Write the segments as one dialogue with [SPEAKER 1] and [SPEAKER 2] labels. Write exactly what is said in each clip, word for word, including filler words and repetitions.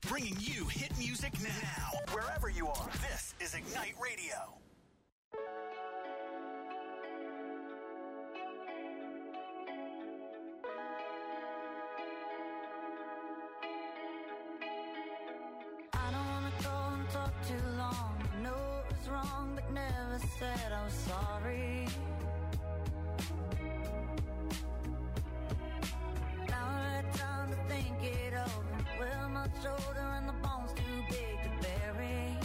[SPEAKER 1] Bringing you hit music now. Wherever you are, this is Ignite Radio.
[SPEAKER 2] I don't wanna go and talk too long. I know it was wrong, but never said I was sorry. Now I had time to think it over. Well, much older and the bones too big to bury.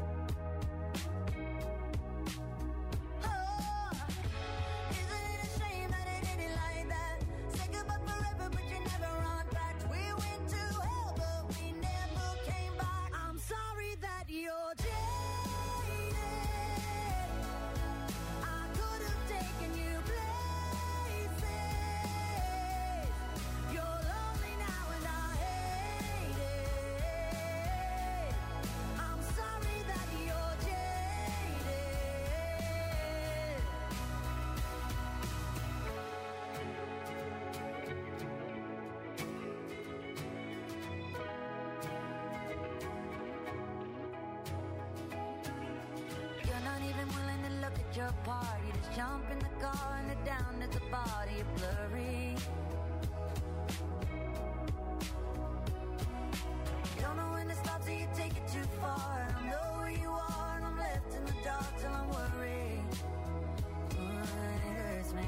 [SPEAKER 2] Oh, isn't it a shame that it ended like that? Say goodbye forever, but you never run back. We went to hell, but we never came back. I'm sorry that you're jaded. I could have taken you places. You're lonely now and I hate it. I'm sorry that you're jaded. You're not even willing to look at your part. You just jump in the car and head down at the body. You're blurry. You don't know when to stop, so you take it too far. I don't know where you are, and I'm left in the dark till I'm worried. Oh, and it hurts me.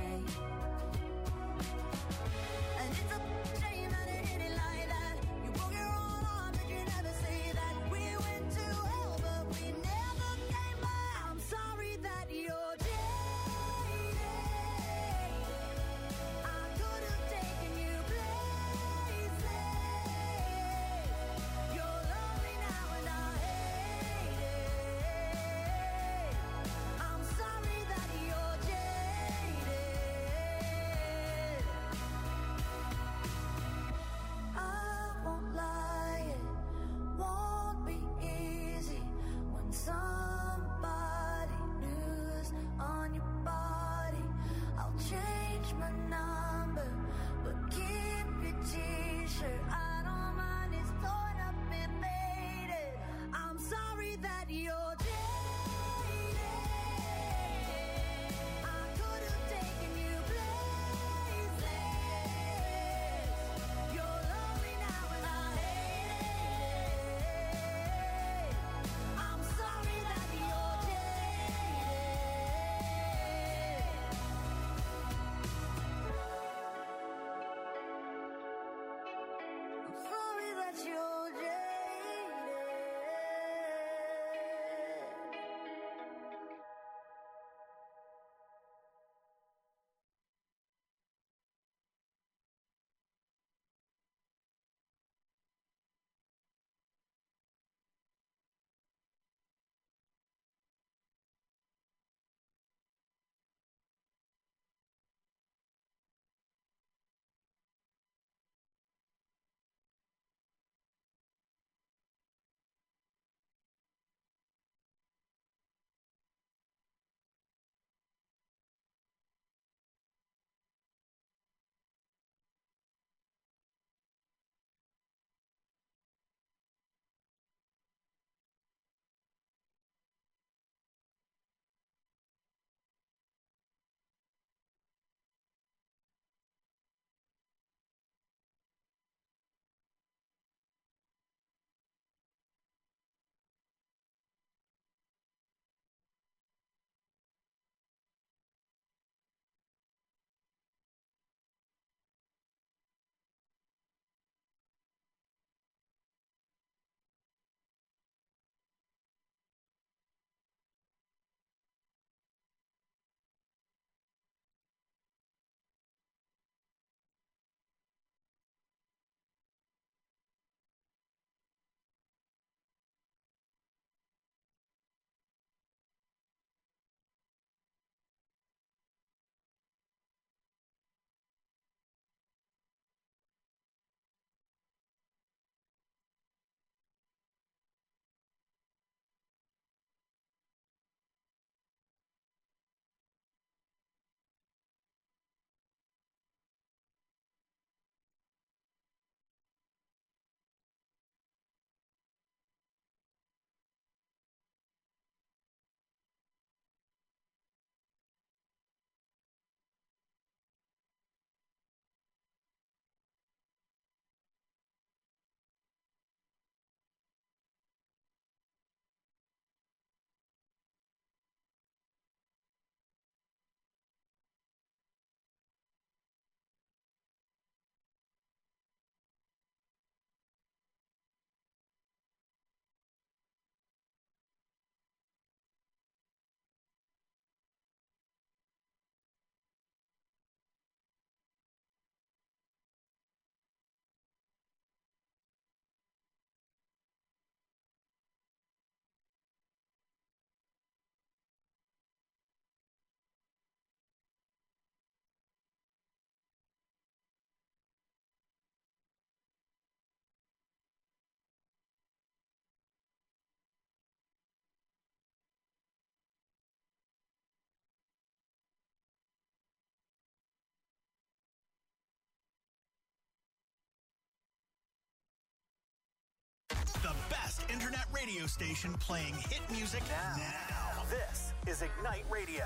[SPEAKER 2] And it's a shame that it ended like that. You broke your own arm, but you never say that. We went to hell, but we never came back. I'm sorry that you're jaded. I could have taken
[SPEAKER 1] internet radio station playing hit music now. now. This is Ignite Radio.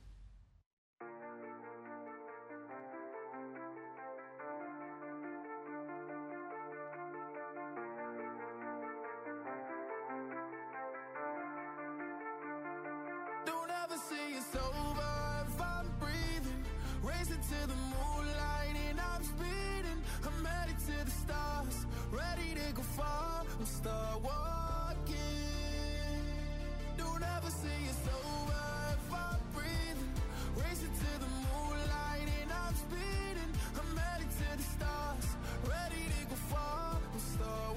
[SPEAKER 3] Don't ever say it's over if I'm breathing. Racing to the moonlight and I'm speeding. I'm headed to the stars, ready to go far. I'm start walking. Don't ever say it's over if I'm breathing. Racing to the moonlight and I'm speeding. I'm headed to the stars, ready to go far. I'm start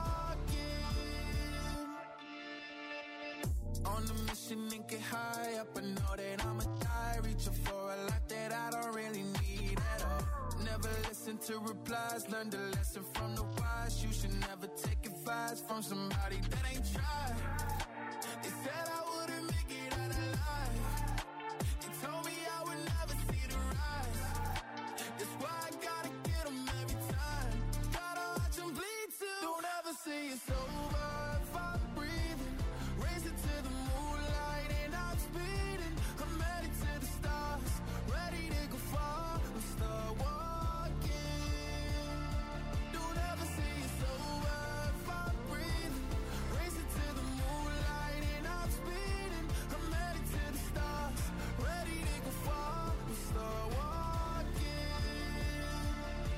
[SPEAKER 3] walking. On the mission and get high up, I know that I'ma die. Reaching for a lot that I don't really need at all. Never listen to replies, learn the lesson from the wise. You should never take advice from somebody that ain't tried. They said I wouldn't make it out alive. They told me I would never see the rise. That's why I gotta get them every time. Gotta watch them bleed too. Don't ever say it's over if I'm breathing. Racing to the moonlight and I'm speeding. I'm headed to the stars, ready to go far. I'm start walking. Don't ever say it's over if I'm breathing. Racing to the moonlight and I'm speeding. I'm headed to the stars, ready to go far. I'm start walking.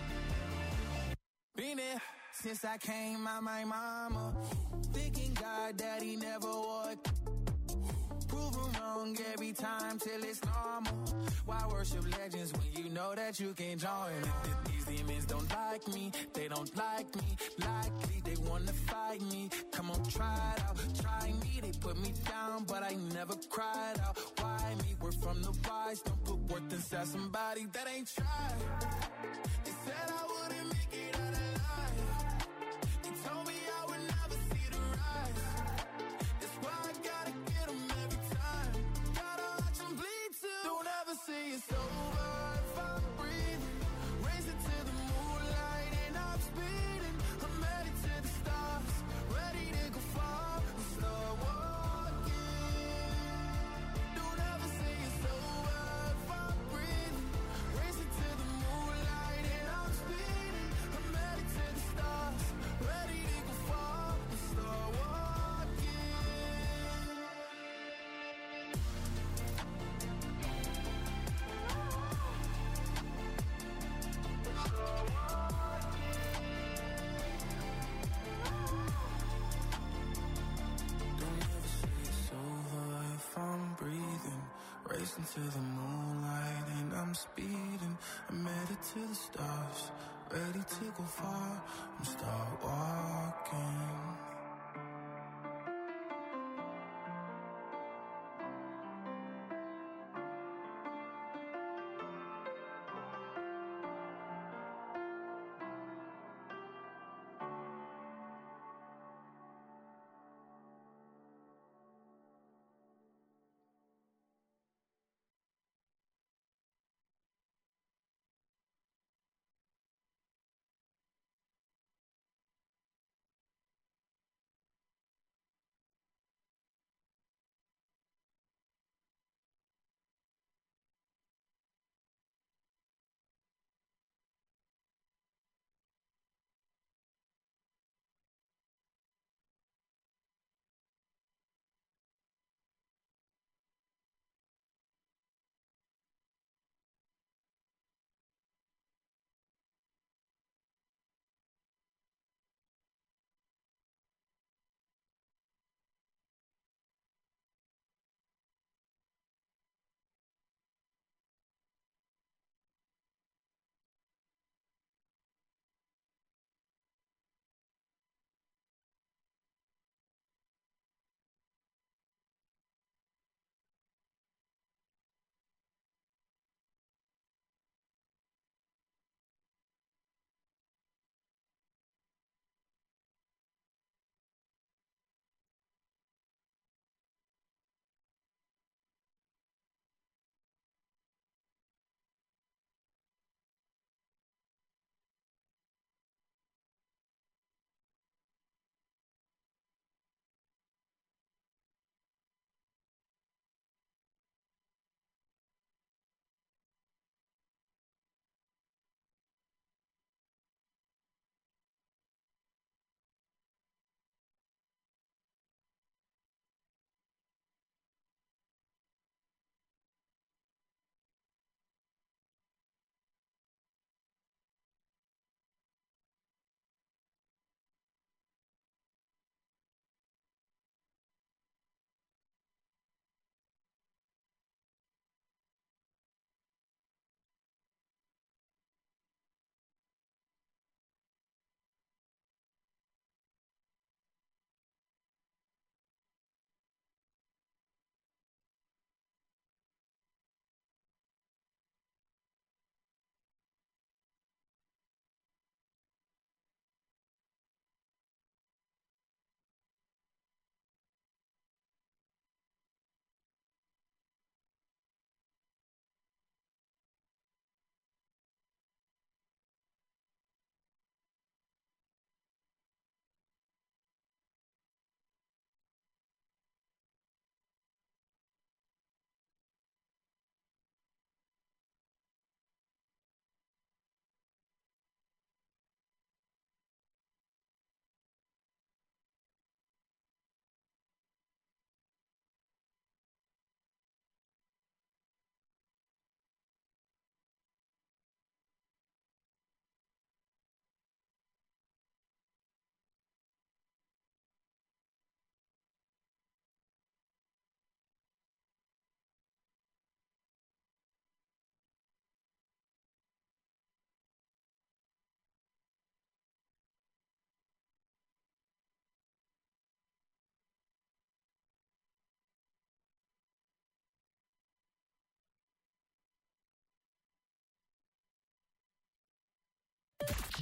[SPEAKER 3] Been there since I came out my mama. Thinking God that he never would. Proven wrong every time till it's normal. Why worship legends when you know that you can join? These demons don't like me, they don't like me. Likely they wanna fight me. Come on, try it out, try me. They put me down, but I never cried out. Why me? We're from the wise. Don't put worth inside somebody that ain't tried. They said I wouldn't make it out alive. They told me I would never see the rise. That's why I gotta get them every time. Gotta watch them bleed too. Don't ever say it's over if I'm breathing. Racing to the moonlight and I'm speeding. I'm headed to the stars, ready to go far. I'm start walking. Don't ever say it's over if I'm breathing. Racing to the moonlight and I'm speeding. I'm headed to the stars, ready to go far. I'm start walking. Don't ever say it's over if I'm breathing. Racing to the moonlight and I'm speeding. I'm headed to the stars, ready to go far. I'm start walking.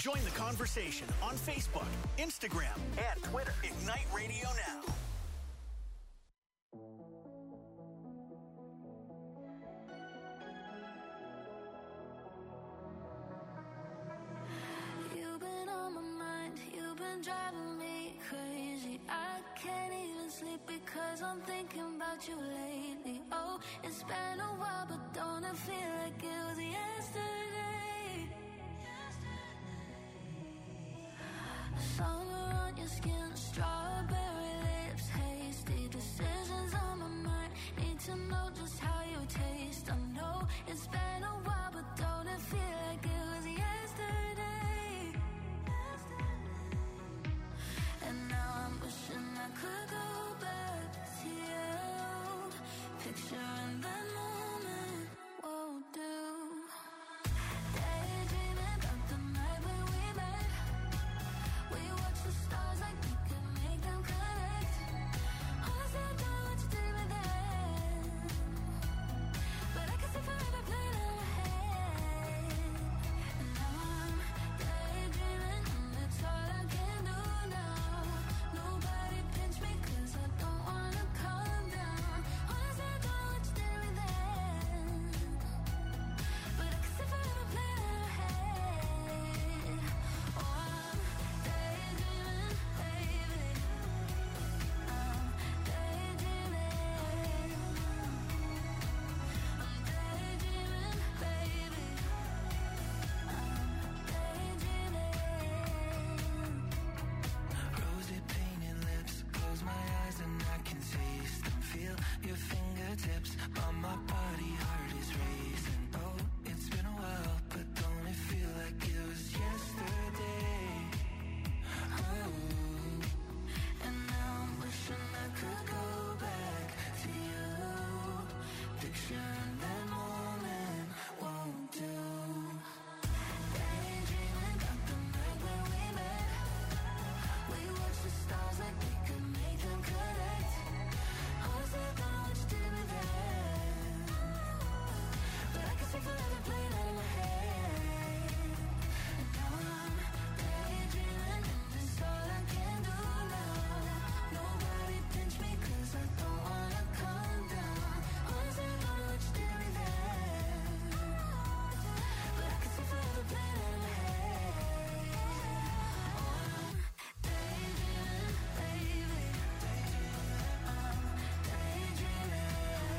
[SPEAKER 1] Join the conversation on Facebook, Instagram, and Twitter. Ignite Radio Now.
[SPEAKER 2] You've been on my mind, you've been driving me crazy. I can't even sleep because I'm thinking about you lately. Oh, it's been a while, but don't it feel like it was yesterday? Summer on your skin, strawberry lips, hasty decisions on my mind. Need to know just how you taste. I know it's been a while, but don't it feel like it was yesterday? And now I'm wishing I could go back to you. Picturing that moment won't do. Daydreaming about the night when we met. We watched the stars like we could make them connect. Honestly, I don't know what you did with that, but I can see forever playing in my head. And now I'm daydreaming, and it's all I can do now. Nobody pinch me 'cause I don't wanna calm down. Honestly, I don't know what you did with that, but I can see forever playing in my head. Oh, I'm daydreaming, baby. I'm daydreaming. I'm daydreaming, baby. I'm daydreaming.
[SPEAKER 3] Rosy painted lips, close my eyes and I can taste them. Feel your fingertips on my body, heart is racing. Oh, it's been a while, but don't it feel like it was yesterday? Oh, and now I'm wishing I could go back to you. Picturing that moment won't do. Daydreaming about the night when we met. We watched the stars like we could make them connect. Honestly, I don't know what you did with that, but I can see forever playing out in my head. And now I'm daydreaming, and it's all I can do now. Nobody pinch me 'cause I don't wanna calm down. Honestly, I don't know what you did with that, but I can see forever playing out in my head. Oh, I'm daydreaming, baby. I'm daydreaming.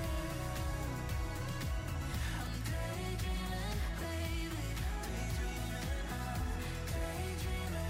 [SPEAKER 3] I'm daydreaming, baby. I'm daydreaming.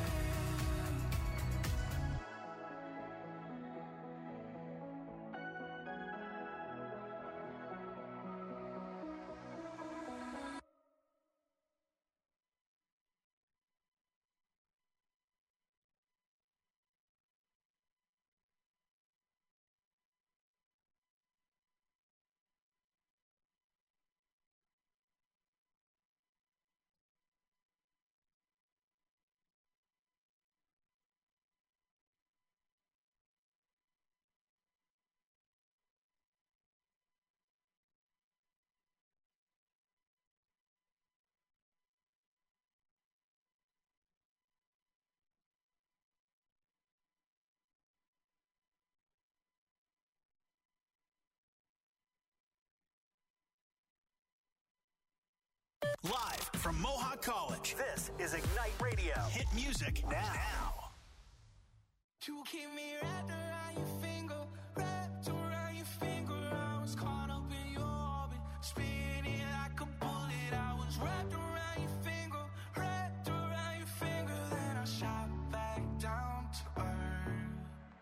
[SPEAKER 1] Live from Mohawk College, this is Ignite Radio. Hit music now.
[SPEAKER 3] You keep me wrapped around your finger, wrapped around your finger. I was caught up in your orbit, spinning like a bullet. I was wrapped around your finger, wrapped around your finger. Then I shot back down to earth.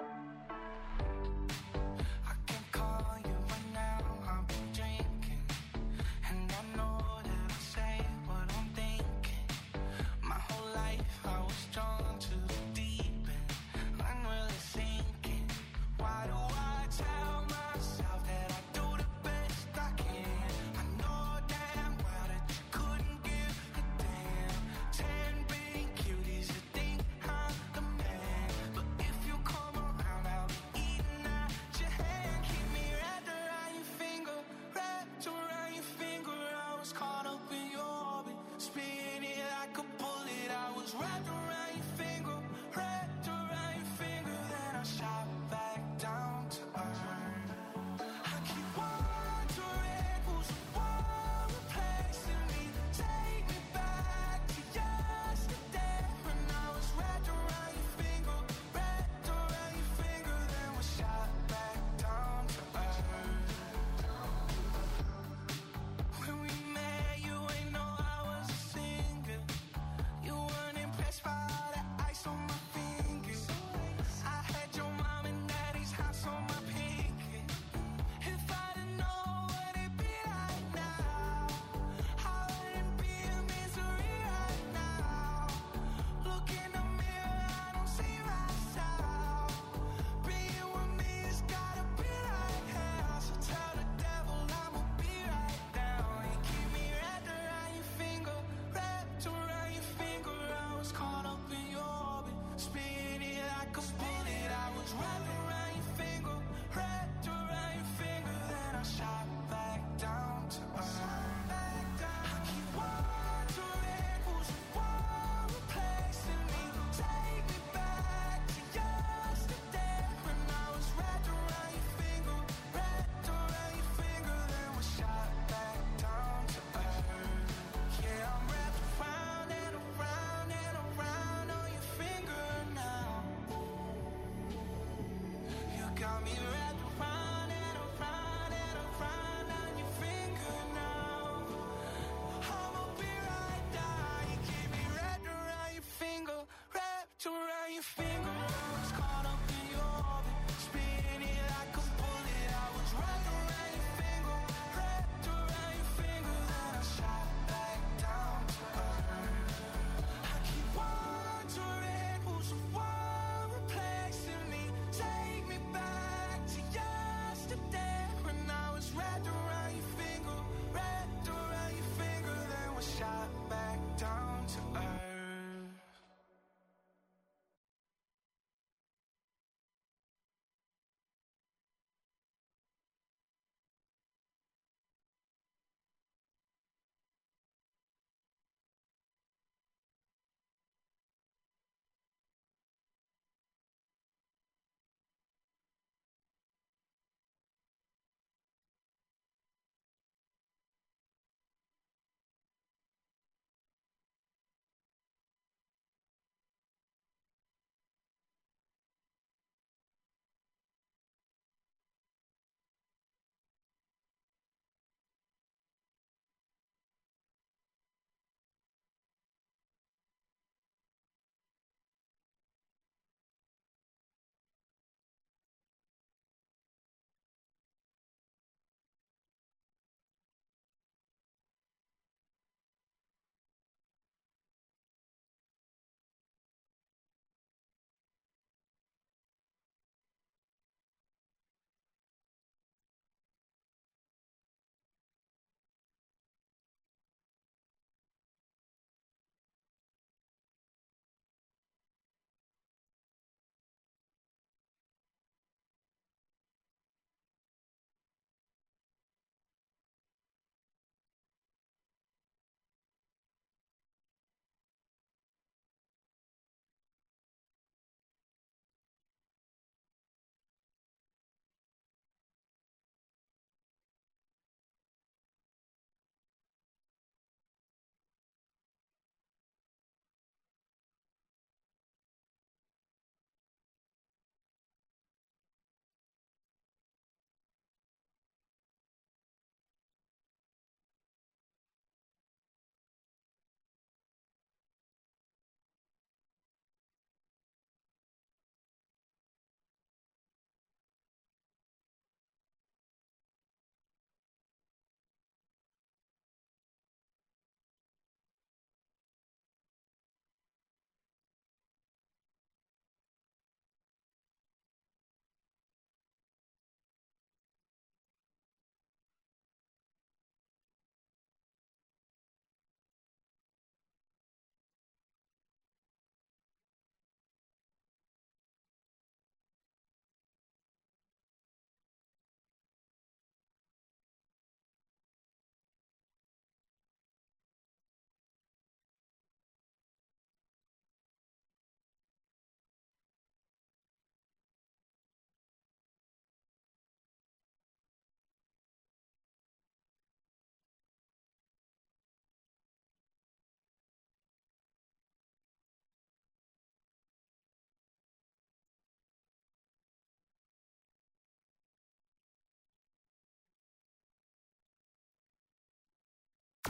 [SPEAKER 3] I can call you right now, I've been drinking, and I know that I say what I'm thinking. My whole life I was drawn to the deep end, I'm really sinking.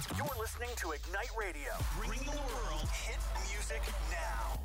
[SPEAKER 1] You're listening to Ignite Radio, bringing the world hit music now.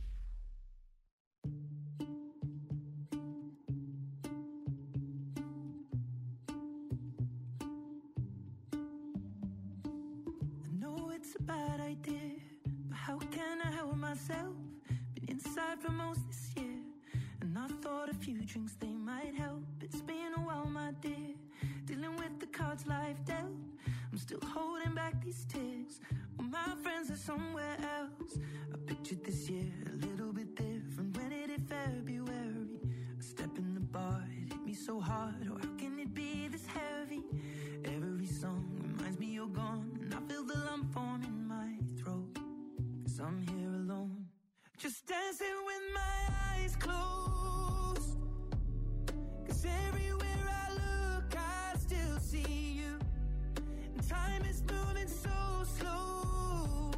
[SPEAKER 3] I know it's a bad idea, but how can I help myself? Been inside for most this year, and I thought a few drinks they might help. It's been a while, my dear, dealing with the cards life dealt. I'm still holding back these tears, well, my friends are somewhere else. I pictured this year a little bit different when it hit February. A step in the bar, it hit me so hard, or how can it be this heavy? Every song reminds me you're gone, and I feel the lump form in my throat, 'cause I'm here alone, just dancing with my eyes closed. 'Cause everywhere I look, I still see you. And time is moving so slow,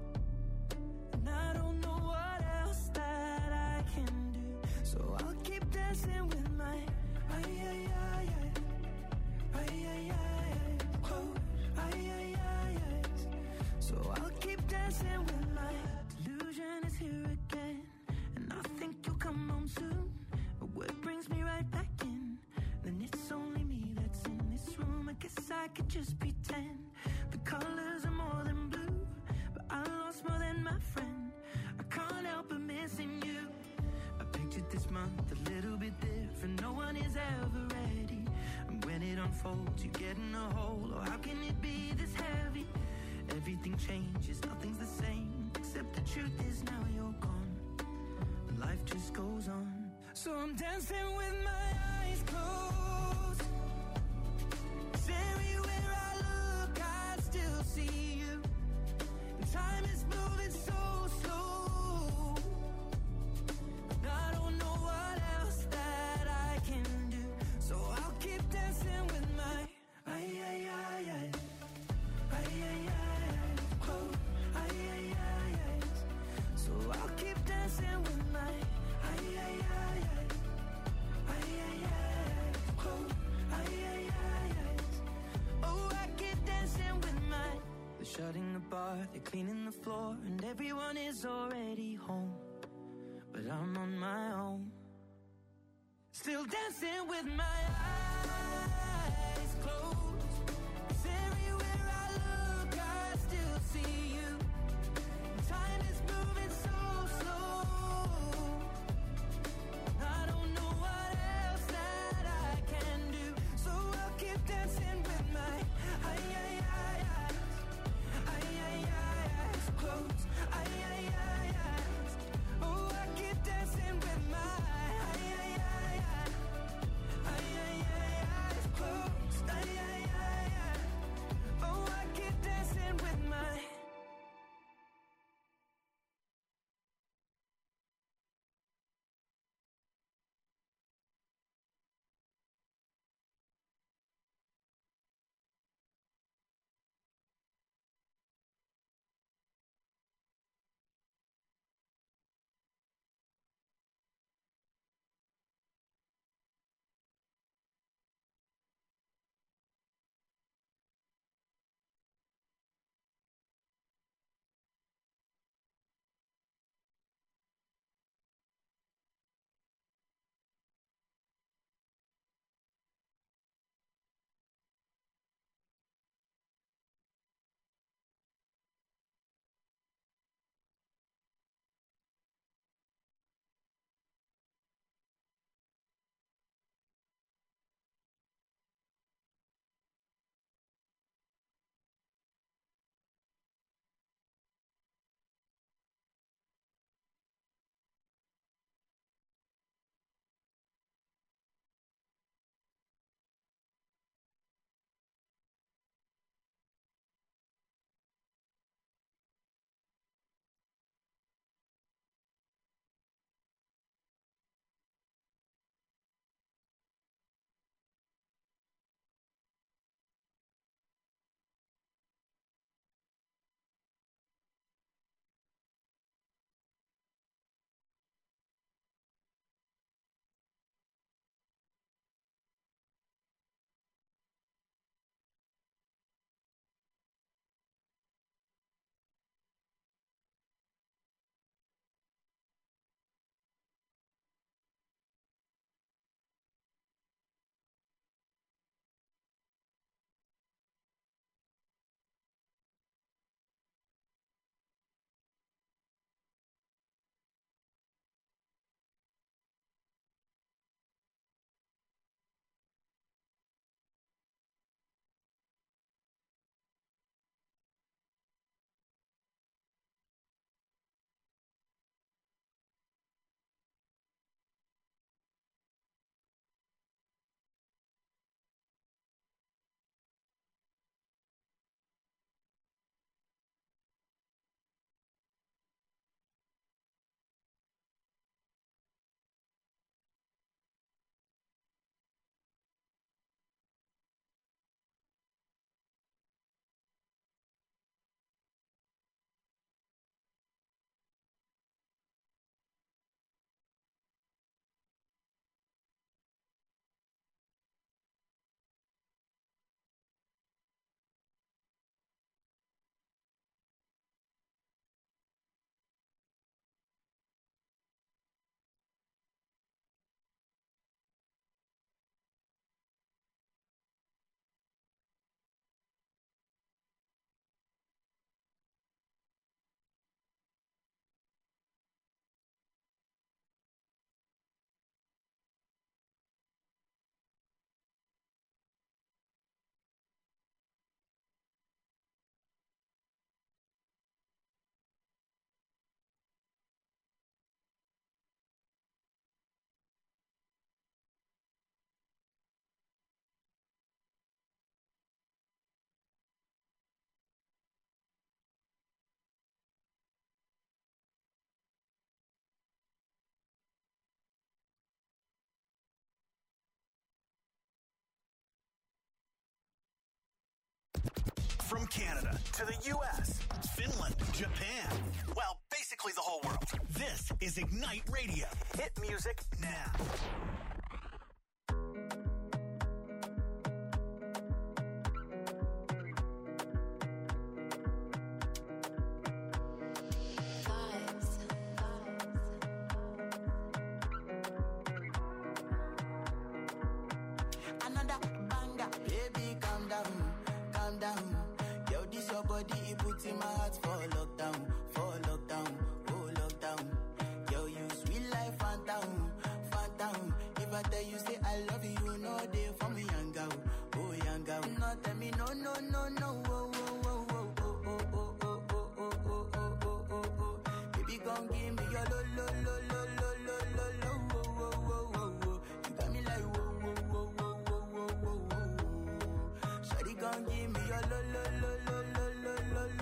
[SPEAKER 3] and I don't know what else that I can do. So I'll keep dancing with my ay ay ay ay ay ay ay close ay ay ay ay. So I'll keep dancing with my delusion is here again, and I think you'll come home soon. But what brings me right back in? Then it's only me that's in this room. I guess I could just pretend the colors are more than blue, but I lost more than my friend. I can't help but missing you. I pictured this month a little bit different. No one is ever ready, and when it unfolds, you get in a hole. Or how can it be this heavy? Everything changes, nothing's the same, except the truth is now you're gone, and life just goes on. So I'm dancing with my eyes closed, 'cause everywhere I look, I still see you. And time is moving so slow, and I don't know what else that I can do. So I'll keep dancing with my ay ay ay ay ay ay ay close ay ay ay ay. So I'll keep dancing with my ay ay ay ay ay ay ay close ay ay ay ay. Oh, I keep dancing with my. They're shutting the bar, they're cleaning the floor, and everyone is already home, but I'm on my own, still dancing with my eyes closed. 'Cause everywhere I look, I still see you. Time is moving so slow, I don't know what else that I can do. So I'll keep dancing with my ay ay ay ay ay ay ay eyes closed ay ay ay eyes. Oh, I keep dancing with my ay ay ay ay ay ay ay
[SPEAKER 1] Canada to the U S, Finland, Japan. Well, basically the whole world. This is Ignite Radio. Hit music now.
[SPEAKER 3] In my heart for lockdown, for lockdown, oh lockdown. Yo, you sweet life, phantom, phantom. If I tell you say I love you, you know they for me young girl, oh young girl. No tell me no, no, no, no, oh, oh, oh, oh, oh, oh, oh, oh, oh, oh, oh, oh, oh, oh, oh. Baby, gon' give me your lo, lo, lo, lo, lo, lo, lo, lo, oh, oh, oh, oh, oh. You got me like whoa, whoa, whoa, whoa, whoa, whoa, whoa, whoa. Shawty gon' give me your lo, lo, lo, lo, lo, lo, lo, lo.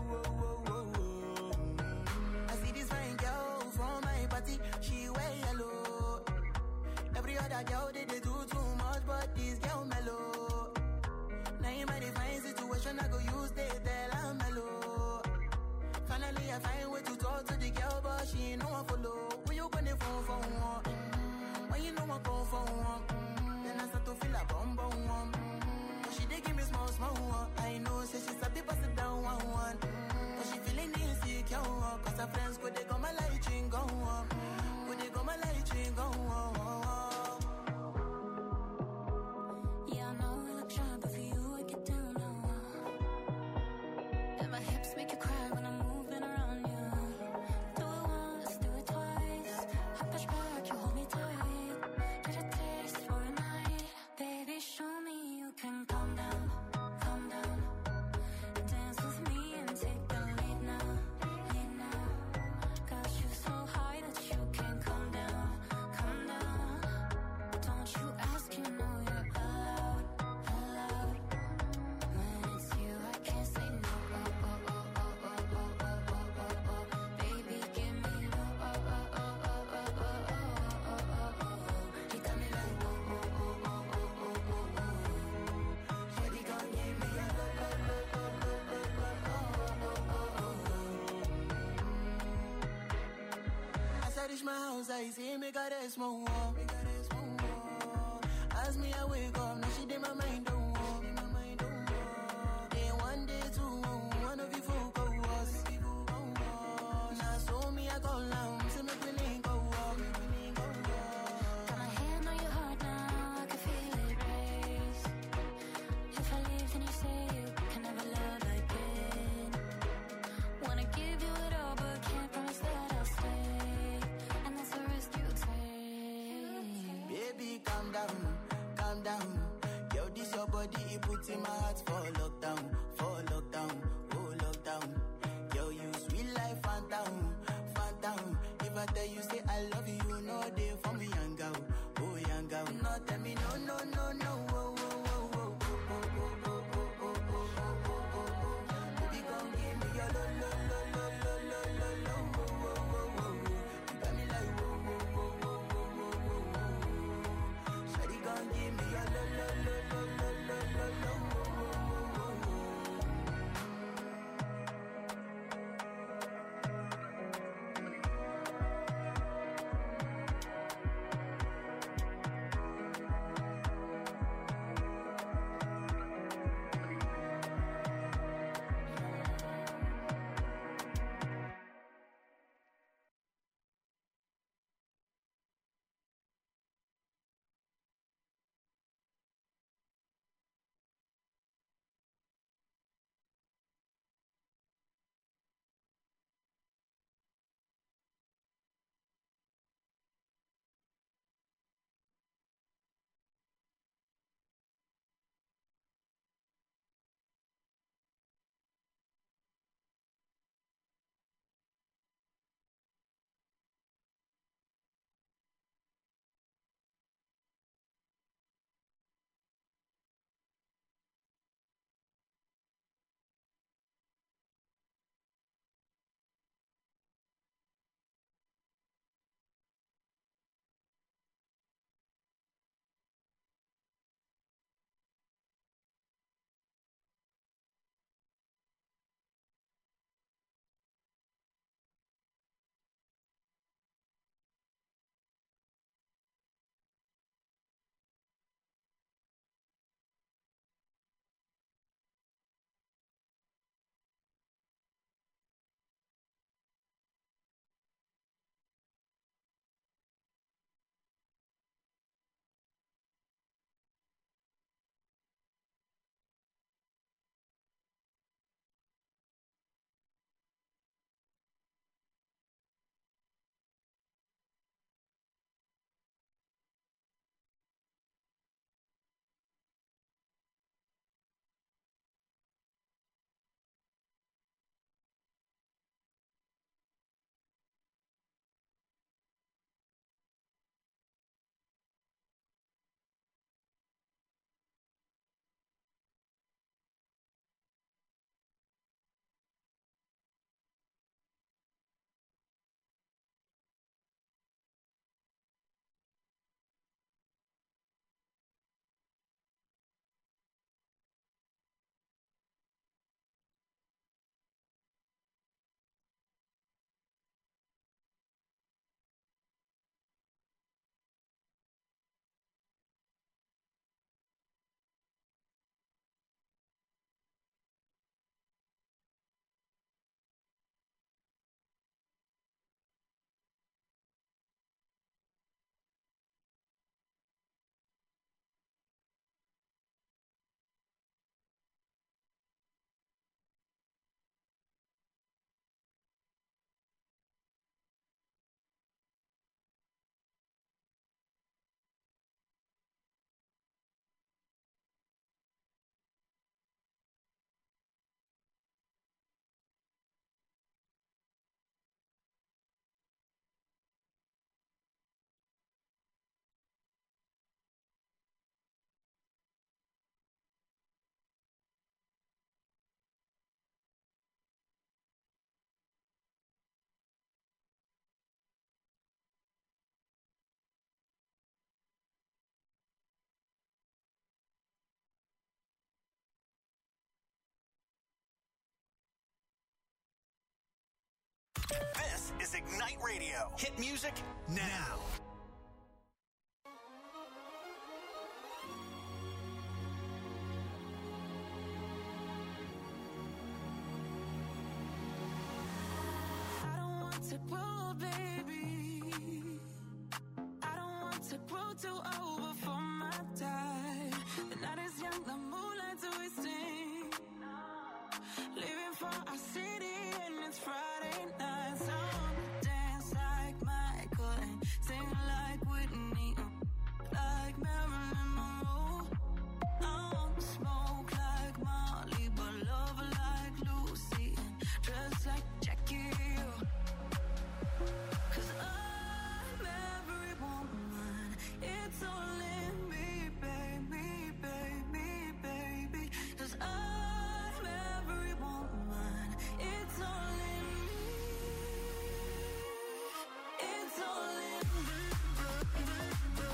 [SPEAKER 3] She wear yellow. Every other girl they, they do too much, but this girl mellow. Now in my divine situation, I go use they tell I'm mellow. Finally I find way to talk to the girl, but she ain't no one follow. When you gonna phone for one? Mm-hmm. When you know I go for one? Mm-hmm. Then I start to feel a bum bum one. Mm-hmm. But she dey give me small small one. I know, say she's a bit pass it down one one. Mm-hmm. But she feeling insecure, cause her friends go they come my light ring go on. Go my light ring go on.
[SPEAKER 2] Yeah, I know I look shy, but for you I get down low. And my hips make you cry when I'm moving around you. Do it once, do it twice. I push back, you hold me tight. Get a taste for a night. Baby, show me you can calm down, calm down. Dance with me and take the lead now, lead now. Got you so high that you can't calm down, calm down. Don't you ask, you know you're allowed, allowed. When it's you, I can't say no. Oh, oh, oh, oh, oh, oh, oh, oh, oh, oh. Baby, give me low. Oh, oh, oh, oh, oh, oh, oh, oh, oh, oh. You got me like whoa, whoa, whoa, whoa, whoa, whoa, whoa, whoa. Shawty gon' give me a low, low, low, low, low, low, low, oh, oh, oh, oh. As I reach my house, I see me got a small wall. As me, I wake up, now she did my mind don't walk. Then one day, two, one of you folk go us. Now so me, I go down, see me willing go walk. Got my hand on your heart now, I can feel it race. If I leave, then you say you can never love again. Wanna give you it all, but can't promise that I'll stay. And that's the risk you take.
[SPEAKER 3] Baby, calm down, calm down. Yo, this your body, it puts in my heart for lockdown, for lockdown, oh lockdown. Yo, you sweet life, phantom, phantom. If I tell you say I love you, you know they for me young girl, oh young girl. No, tell me no, no, no, no, oh, oh, oh, oh, oh, oh, oh, oh, oh, oh, oh, oh, oh, oh. Baby, gon' give me your lo, lo, lo, lo, lo, lo, lo, lo, oh, oh, oh, oh, oh. You got me like whoa, whoa, whoa, whoa, whoa, whoa, whoa, whoa. Shawty gon' give me your lo, lo, lo, lo, lo, lo, lo, lo, oh, oh, oh, oh, oh.
[SPEAKER 1] This is Ignite Radio. Hit music now.
[SPEAKER 3] I don't want to grow, baby. I don't want to grow too old before my time. The night is young, the moonlight's wasting. Leaving for our city and it's Friday night. So I wanna dance like Michael and sing like Whitney, like Marilyn Monroe. I wanna smoke like Molly, but love like Lucy and dress like Jackie. Cause I'm every woman, it's all in me, baby, baby, baby. Cause I'm every woman, it's all in me, it's all in me.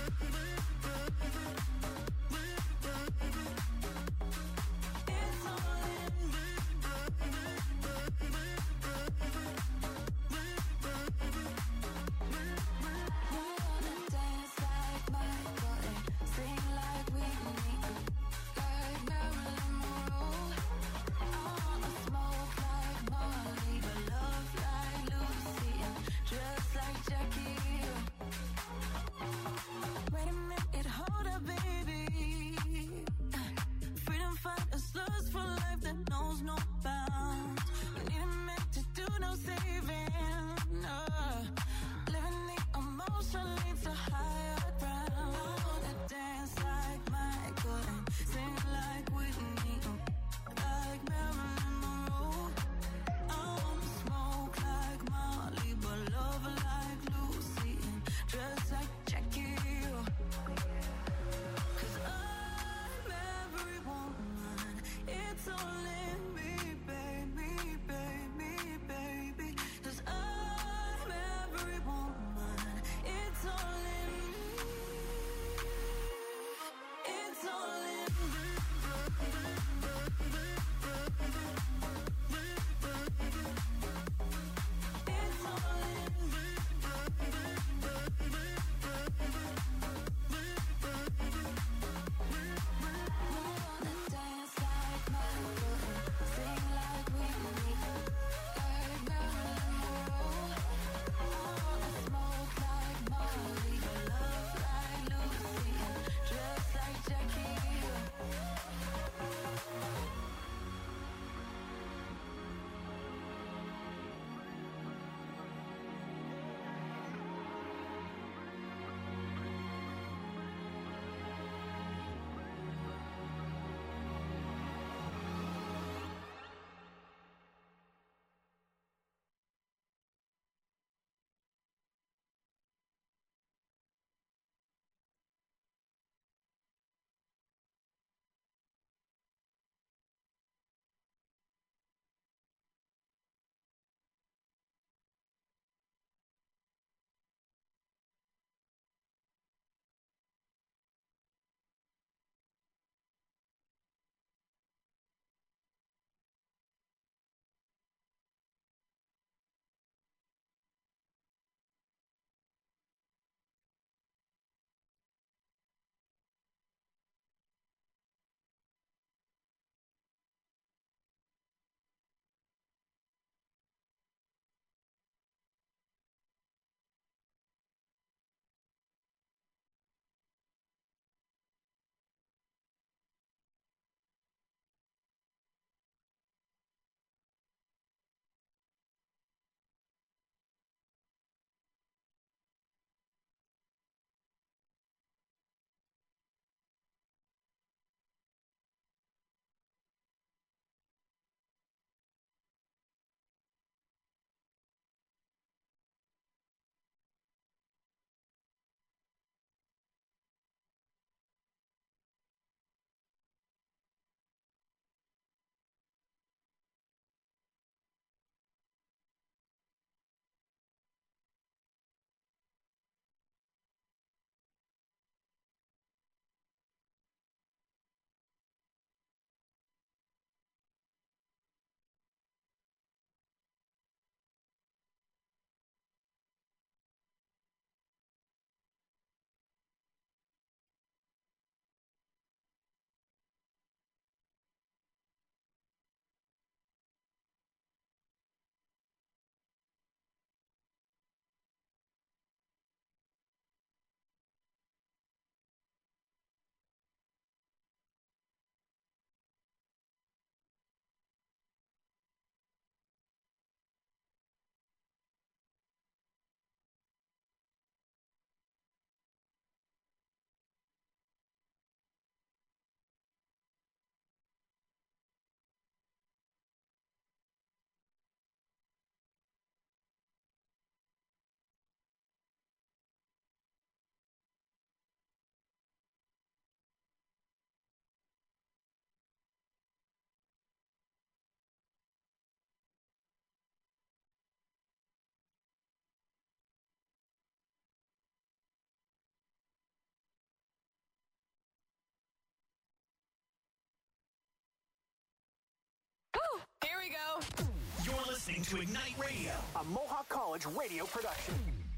[SPEAKER 1] to Ignite Radio,
[SPEAKER 4] a Mohawk College radio production.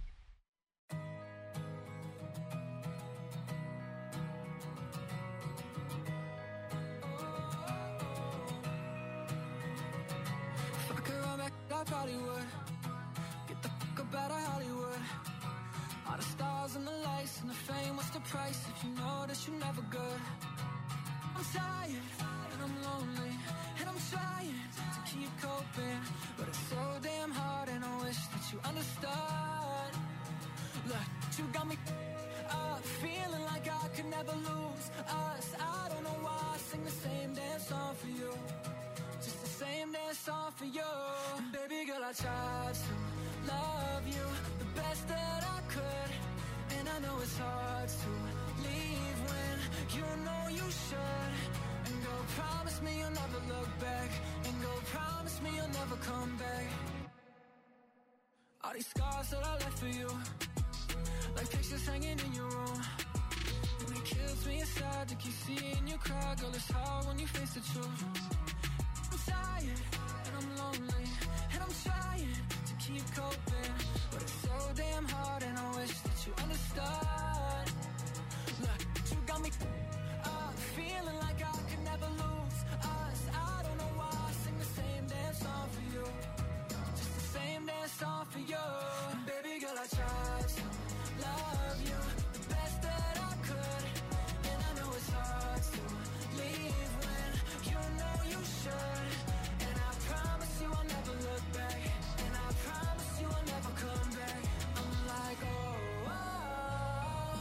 [SPEAKER 3] If I could run back, I probably would. Get the fuck up out of Hollywood. All the stars and the lights and the fame, what's the price if you know that you're never good? I'm tired and I'm lonely and I'm trying to keep coping, but it's so damn hard and I wish that you understood. Look, you got me up, feeling like I could never lose us. I don't know why I sing the same damn song for you, just the same damn song for you. And baby girl, I tried to love you the best that I could, and I know it's hard to leave when you know you should. And go promise me you'll never look back, and go promise me you'll never come back. All these scars that I left for you, like pictures hanging in your room, and it kills me inside to keep seeing you cry. Girl, it's hard when you face the truth. I'm tired and I'm lonely and I'm trying to keep coping, but it's so damn hard and I wish that you understood. Look, you got me up, feeling like I could never lose us. I don't know why I sing the same damn song for you, just the same damn song for you. And baby girl, I tried to love you the best that I could, and I know it's hard to leave when you know you should. And I promise you I'll never look back, and I promise you I'll never come back. I'm like, oh, oh,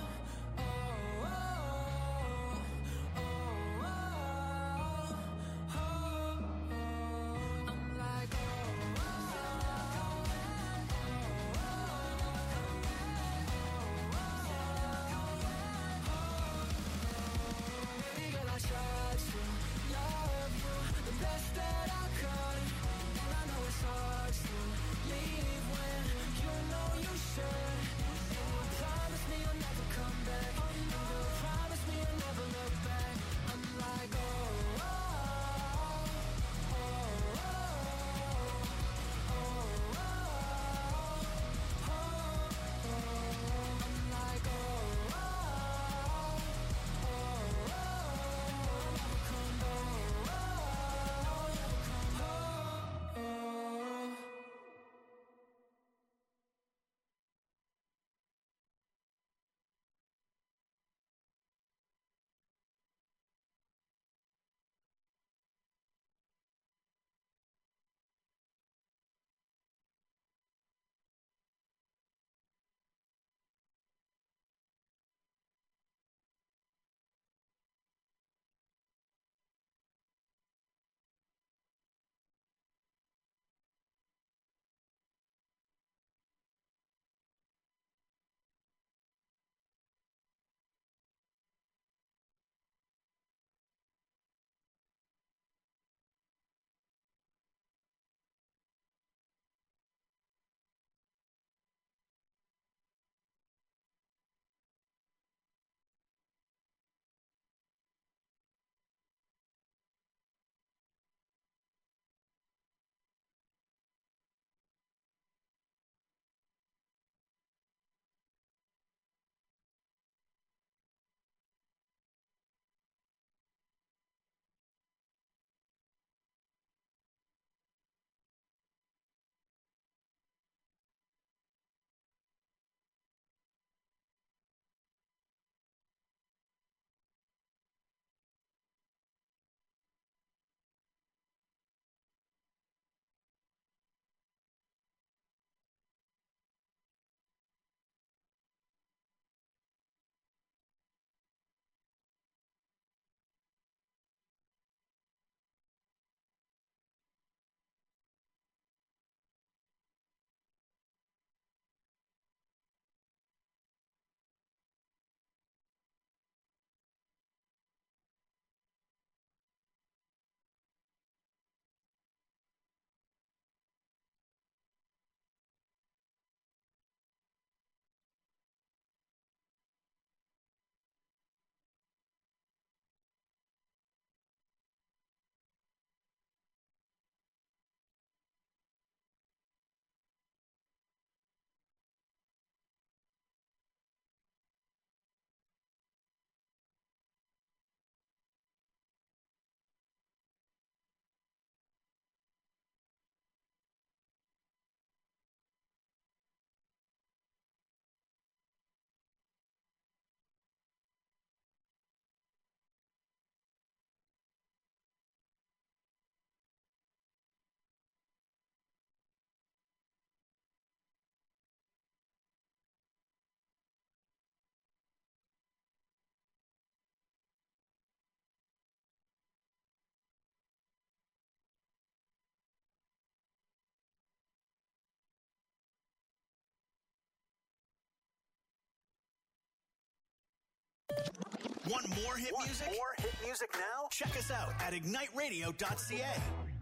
[SPEAKER 1] Want more hit
[SPEAKER 4] Want
[SPEAKER 1] music?
[SPEAKER 4] more hit music now?
[SPEAKER 1] Check us out at ignite radio dot c a.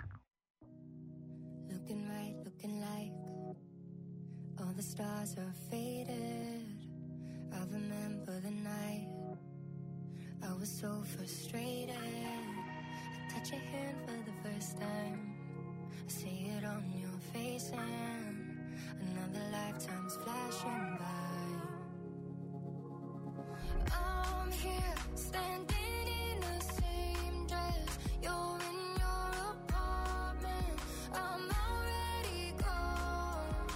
[SPEAKER 5] Looking right, looking like all the stars are faded. I remember the night I was so frustrated. I touch your hand for the first time. I see it on your face and another lifetime's flashing by. I'm here, standing in the same dress. You're in your apartment. I'm already gone.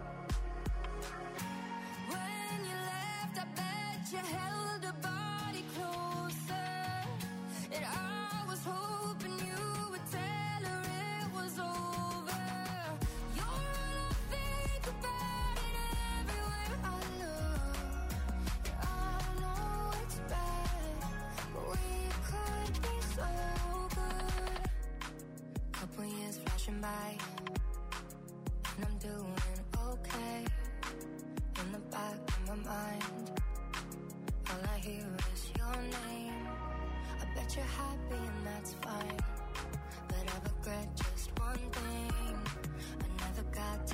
[SPEAKER 5] When you left, I bet you held a body closer. And I was hoping you would tell her it was over. You're all I think about and everywhere I look. I know it's bad, but we could be so good. Couple years flashing by, and I'm doing okay. In the back of my mind, all I hear is your name. I bet you're happy and that's fine, but I regret just one thing. I never got